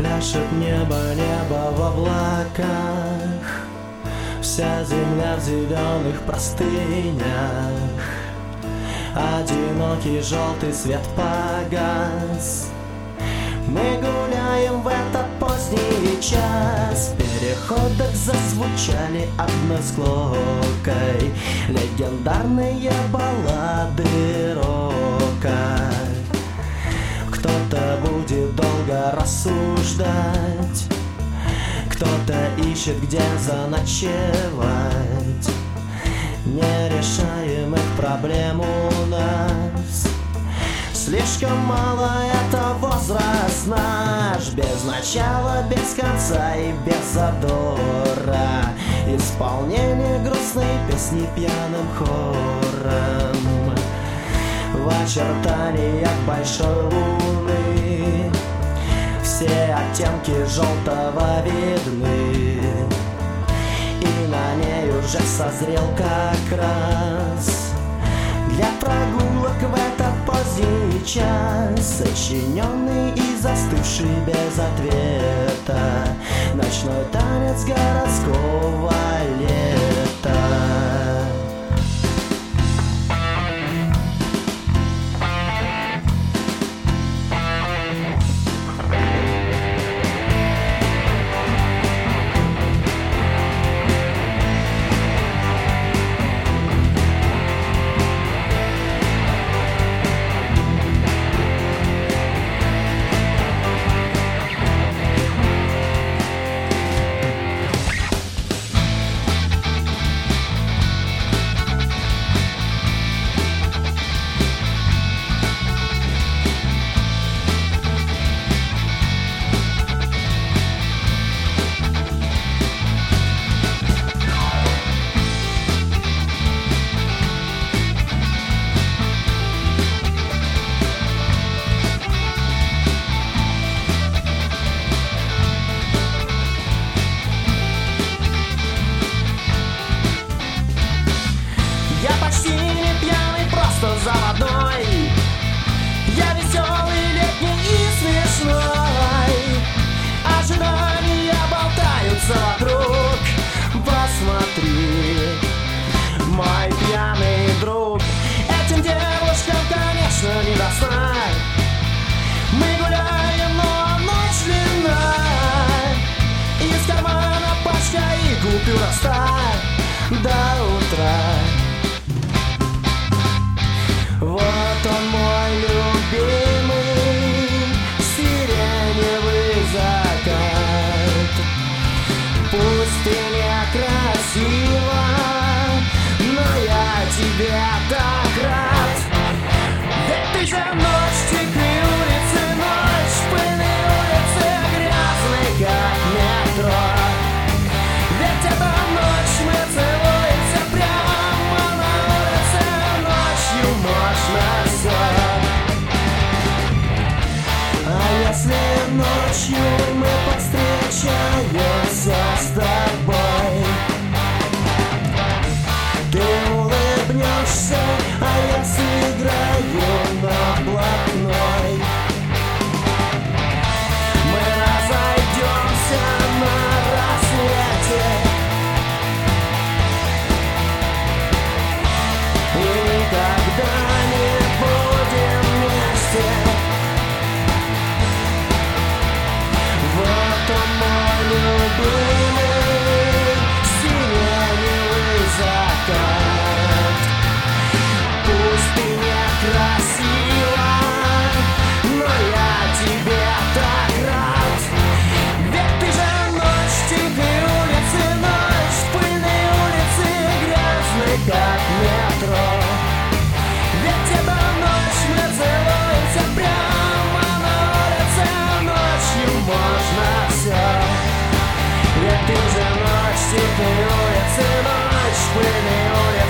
Пляшет небо, небо в облаках, вся земля в зеленых простынях. Одинокий желтый свет погас. Мы гуляем в этот поздний час. В переходах зазвучали одной склокой легендарные баллады рока. Кто-то будет долго рассуждать, кто-то ищет, где заночевать. Нерешаемых проблем у нас слишком мало, это возраст наш. Без начала, без конца и без задора. Исполнение грустной песни пьяным хором. В очертаниях большой луны все оттенки желтого видны. И на ней уже созрел как раз для прогулок в этот поздний час, сочиненный и застывший без ответа ночной танец городского лета. Заводной. Я веселый, летний и смешной. Ожидания болтаются вокруг. Посмотри, мой пьяный друг. Этим девушкам, конечно, не достать. Мы гуляем, но ночь длинна. Из кармана пачка и купюра ста до утра. Вот он мой любимый сиреневый закат. Пустыня красива, но я тебе так рад. Ведь ты же ночь, тихие улицы, ночь, пыльные улицы, грязные как метро. Ведь это ночь, мы целуемся прямо на улице, ночью можно все. А если ночью мы повстречаемся с тобой, ты улыбнешься, а я сыграю на блатной. Мы разойдемся на рассвете и никогда не будем вместе. Вот он мой любимый сиреневый закат. Пустыня красива, но я тебе так рад. Ведь ты же ночь, тихие улицы, ночь, пыльные улицы, грязные как метро. Ведь это ночь, мы целуемся прямо на улице, ночью можно все. Ведь ты же ночь, тихие улицы, ночь, пыльные улицы,